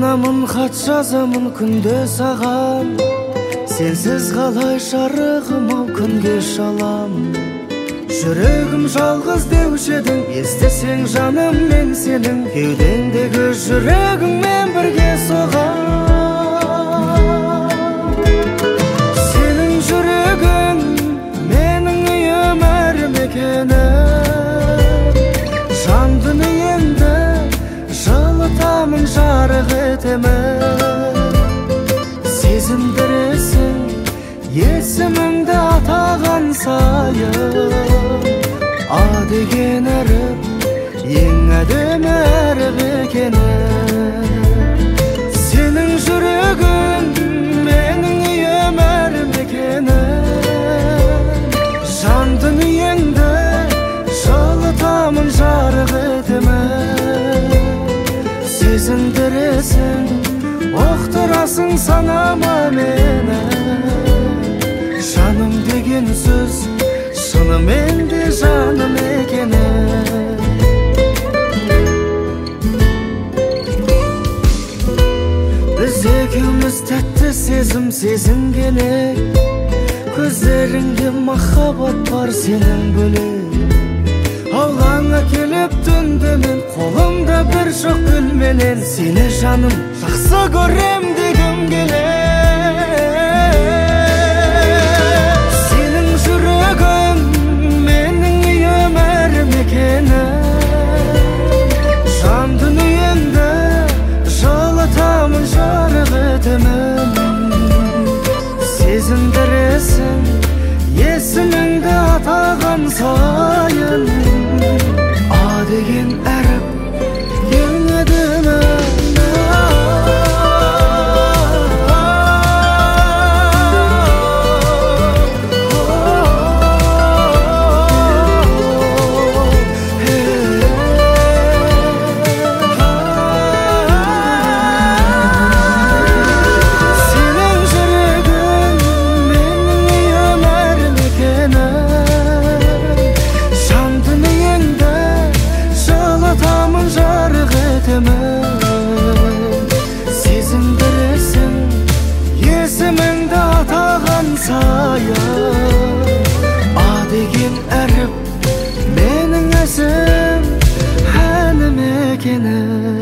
Сағынамын, хат жазамын күнде саған, сенсіз қалай жарығым ау күнге шалам. Жүрегім жалғыз деуші едің, естісең жаным мен сенің, кеудеңдегі жүрегіңмен бірге соғам. Сенің жүрегің менің үйім әр мекенім, жан дүниемді жылытамын, жарық етемін. Сезіндіресің есіміңді атаған сайын, А деген әріп ең әдемі әріп екенін. Сенің жүрегің менің үйім әр мекенім, жан дүниеңді жылытамын, жарық етемін. Сезіндіресің, оқтырасың санама мені, жаным деген сөз шынымен де жаным екені. Біз екеуміз тәтті сезім сезінген ек, көздеріңде махаббат бар сенің бөлек. Аулаңа келіп түнде мен қолымда бір шоқ гүлменен, сені жаным жақсы көрем дегім келер. Сенің жүрегің менің үйім әр мекенім, жан дүниемді жылытамын, жарық етемін. Сезіндіресің есіміңді атаған сайын, А деген әріп ең әдемі. Сезіндіресің есіміңді атаған сайын, А деген әріп менің әсем әнім екені.